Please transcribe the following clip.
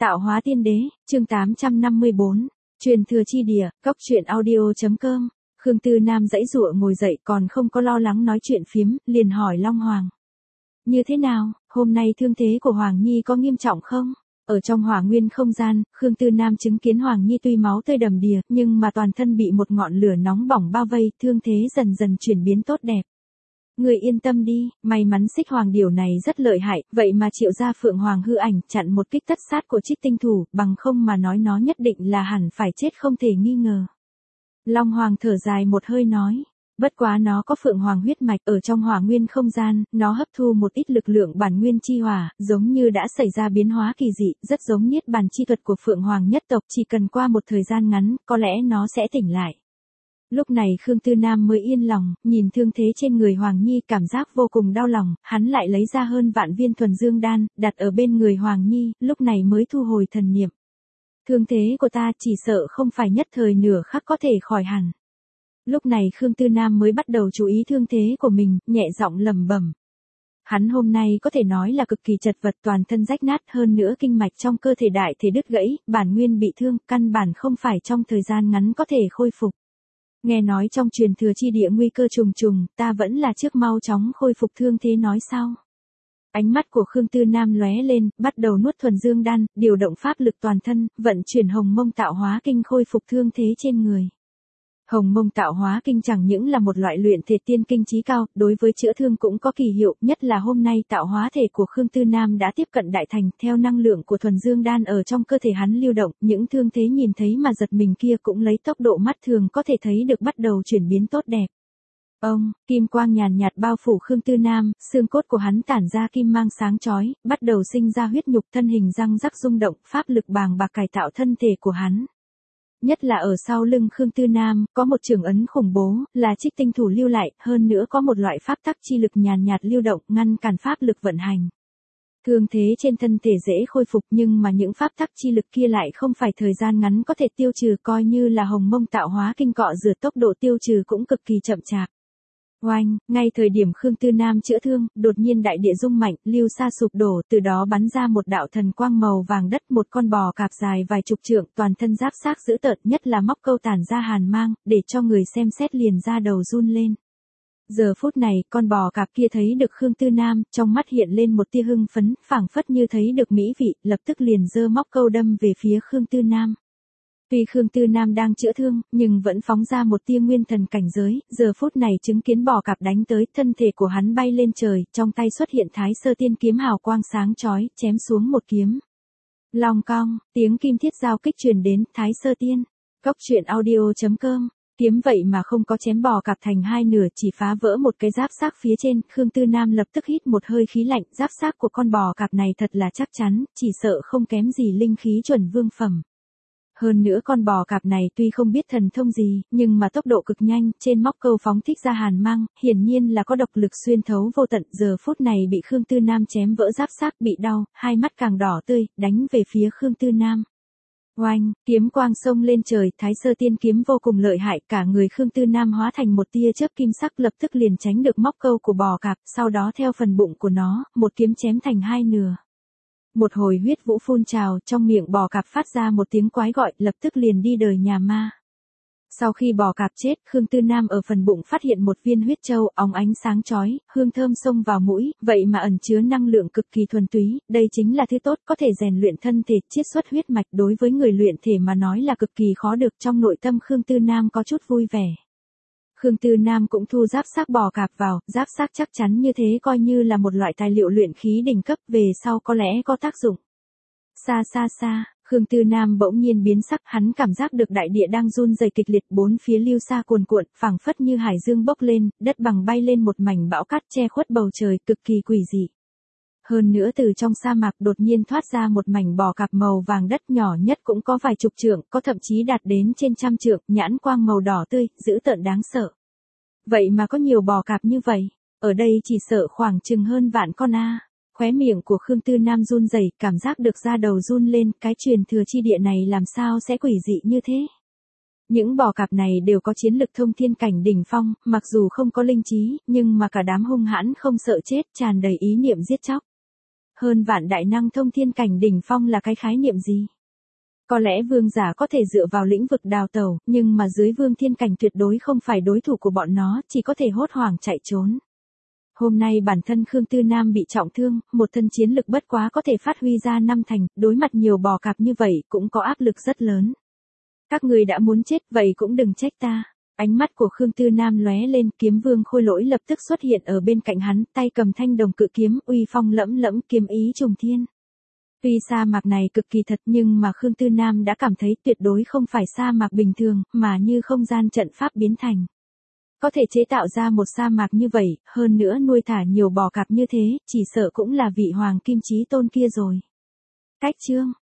Tạo hóa tiên đế, chương 854, truyền thừa chi địa, cốc truyện audio.com. Khương Tư Nam giãy giụa ngồi dậy còn không có lo lắng nói chuyện phiếm, liền hỏi Long Hoàng. Như thế nào, hôm nay thương thế của Hoàng Nhi có nghiêm trọng không? Ở trong hỏa nguyên không gian, Khương Tư Nam chứng kiến Hoàng Nhi tuy máu tươi đầm đìa, nhưng mà toàn thân bị một ngọn lửa nóng bỏng bao vây, thương thế dần dần chuyển biến tốt đẹp. Người yên tâm đi, may mắn Xích Hoàng Điểu này rất lợi hại, vậy mà triệu ra Phượng Hoàng hư ảnh chặn một kích tất sát của Trích Tinh Thủ, bằng không mà nói nó nhất định là hẳn phải chết không thể nghi ngờ. Long Hoàng thở dài một hơi nói, bất quá nó có Phượng Hoàng huyết mạch ở trong hỏa nguyên không gian, nó hấp thu một ít lực lượng bản nguyên chi hỏa, giống như đã xảy ra biến hóa kỳ dị, rất giống niết bàn chi thuật của Phượng Hoàng nhất tộc, chỉ cần qua một thời gian ngắn, có lẽ nó sẽ tỉnh lại. Lúc này Khương Tư Nam mới yên lòng, nhìn thương thế trên người Hoàng Nhi cảm giác vô cùng đau lòng, hắn lại lấy ra hơn vạn viên thuần dương đan, đặt ở bên người Hoàng Nhi, lúc này mới thu hồi thần niệm. Thương thế của ta chỉ sợ không phải nhất thời nửa khắc có thể khỏi hẳn. Lúc này Khương Tư Nam mới bắt đầu chú ý thương thế của mình, nhẹ giọng lẩm bẩm. Hắn hôm nay có thể nói là cực kỳ chật vật, toàn thân rách nát, hơn nữa kinh mạch trong cơ thể đại thể đứt gãy, bản nguyên bị thương, căn bản không phải trong thời gian ngắn có thể khôi phục. Nghe nói trong truyền thừa chi địa nguy cơ trùng trùng, ta vẫn là trước mau chóng khôi phục thương thế nói sao. Ánh mắt của Khương Tư Nam lóe lên, bắt đầu nuốt thuần dương đan, điều động pháp lực toàn thân, vận chuyển hồng mông tạo hóa kinh khôi phục thương thế trên người. Hồng mông tạo hóa kinh chẳng những là một loại luyện thể tiên kinh chí cao, đối với chữa thương cũng có kỳ hiệu, nhất là hôm nay tạo hóa thể của Khương Tư Nam đã tiếp cận đại thành, theo năng lượng của thuần dương đan ở trong cơ thể hắn lưu động, những thương thế nhìn thấy mà giật mình kia cũng lấy tốc độ mắt thường có thể thấy được bắt đầu chuyển biến tốt đẹp. Ông, kim quang nhàn nhạt bao phủ Khương Tư Nam, xương cốt của hắn tản ra kim mang sáng chói, bắt đầu sinh ra huyết nhục, thân hình răng rắc rung động, pháp lực bàng bạc cải tạo thân thể của hắn. Nhất là ở sau lưng Khương Tư Nam, có một trường ấn khủng bố, là Trích Tinh Thủ lưu lại, hơn nữa có một loại pháp tắc chi lực nhàn nhạt lưu động, ngăn cản pháp lực vận hành. Thương thế trên thân thể dễ khôi phục nhưng mà những pháp tắc chi lực kia lại không phải thời gian ngắn có thể tiêu trừ, coi như là hồng mông tạo hóa kinh cọ rửa tốc độ tiêu trừ cũng cực kỳ chậm chạp. Oanh, ngay thời điểm Khương Tư Nam chữa thương, đột nhiên đại địa rung mạnh, lưu sa sụp đổ, từ đó bắn ra một đạo thần quang màu vàng đất, một con bò cạp dài vài chục trượng, toàn thân giáp xác dữ tợn, nhất là móc câu tản ra hàn mang, để cho người xem xét liền ra đầu run lên. Giờ phút này, con bò cạp kia thấy được Khương Tư Nam, trong mắt hiện lên một tia hưng phấn, phảng phất như thấy được mỹ vị, lập tức liền giơ móc câu đâm về phía Khương Tư Nam. Tuy Khương Tư Nam đang chữa thương, nhưng vẫn phóng ra một tia nguyên thần cảnh giới, giờ phút này chứng kiến bò cạp đánh tới, thân thể của hắn bay lên trời, trong tay xuất hiện Thái Sơ Tiên kiếm hào quang sáng chói, chém xuống một kiếm. Long cong, tiếng kim thiết giao kích truyền đến, Thái Sơ Tiên. Cốc truyện audio.com. Kiếm vậy mà không có chém bò cạp thành hai nửa, chỉ phá vỡ một cái giáp xác phía trên, Khương Tư Nam lập tức hít một hơi khí lạnh, giáp xác của con bò cạp này thật là chắc chắn, chỉ sợ không kém gì linh khí chuẩn vương phẩm. Hơn nữa con bò cạp này tuy không biết thần thông gì, nhưng mà tốc độ cực nhanh, trên móc câu phóng thích ra hàn mang, hiển nhiên là có độc lực xuyên thấu vô tận, giờ phút này bị Khương Tư Nam chém vỡ giáp xác, bị đau, hai mắt càng đỏ tươi, đánh về phía Khương Tư Nam. Oanh, kiếm quang xông lên trời, Thái Sơ Tiên kiếm vô cùng lợi hại, cả người Khương Tư Nam hóa thành một tia chớp kim sắc, lập tức liền tránh được móc câu của bò cạp, sau đó theo phần bụng của nó, một kiếm chém thành hai nửa. Một hồi huyết vũ phun trào, trong miệng bò cạp phát ra một tiếng quái gọi, lập tức liền đi đời nhà ma. Sau khi bò cạp chết, Khương Tư Nam ở phần bụng phát hiện một viên huyết châu, óng ánh sáng chói, hương thơm xông vào mũi, vậy mà ẩn chứa năng lượng cực kỳ thuần túy, đây chính là thứ tốt có thể rèn luyện thân thể, chiết xuất huyết mạch, đối với người luyện thể mà nói là cực kỳ khó được, trong nội tâm Khương Tư Nam có chút vui vẻ. Khương Tư Nam cũng thu giáp xác bò cạp vào, giáp xác chắc chắn như thế coi như là một loại tài liệu luyện khí đỉnh cấp, về sau có lẽ có tác dụng. Xa xa xa, Khương Tư Nam bỗng nhiên biến sắc, hắn cảm giác được đại địa đang run rẩy kịch liệt, bốn phía lưu sa cuồn cuộn, phảng phất như hải dương bốc lên, đất bằng bay lên một mảnh bão cát che khuất bầu trời, cực kỳ quỷ dị. Hơn nữa từ trong sa mạc đột nhiên thoát ra một mảnh bò cạp màu vàng đất, nhỏ nhất cũng có vài chục trượng, có thậm chí đạt đến trên trăm trượng, nhãn quang màu đỏ tươi, dữ tợn đáng sợ. Vậy mà có nhiều bò cạp như vậy, ở đây chỉ sợ khoảng chừng hơn vạn con a. Khóe miệng của Khương Tư Nam run rẩy, cảm giác được da đầu run lên, cái truyền thừa chi địa này làm sao sẽ quỷ dị như thế. Những bò cạp này đều có chiến lực thông thiên cảnh đỉnh phong, mặc dù không có linh trí, nhưng mà cả đám hung hãn không sợ chết, tràn đầy ý niệm giết chóc. hơn vạn đại năng thông thiên cảnh đỉnh phong là cái khái niệm gì? Có lẽ vương giả có thể dựa vào lĩnh vực đào tẩu, nhưng mà dưới vương thiên cảnh tuyệt đối không phải đối thủ của bọn nó, chỉ có thể hốt hoảng chạy trốn. Hôm nay bản thân Khương Tư Nam bị trọng thương, một thân chiến lực bất quá có thể phát huy ra năm thành, đối mặt nhiều bò cạp như vậy cũng có áp lực rất lớn. Các người đã muốn chết vậy cũng đừng trách ta. Ánh mắt của Khương Tư Nam lóe lên, kiếm vương Khôi Lỗi lập tức xuất hiện ở bên cạnh hắn, tay cầm thanh đồng cự kiếm, uy phong lẫm lẫm, kiếm ý trùng thiên. Tuy sa mạc này cực kỳ thật nhưng mà Khương Tư Nam đã cảm thấy tuyệt đối không phải sa mạc bình thường, mà như không gian trận pháp biến thành. Có thể chế tạo ra một sa mạc như vậy, hơn nữa nuôi thả nhiều bò cạp như thế, chỉ sợ cũng là vị hoàng kim chí tôn kia rồi. Cách chương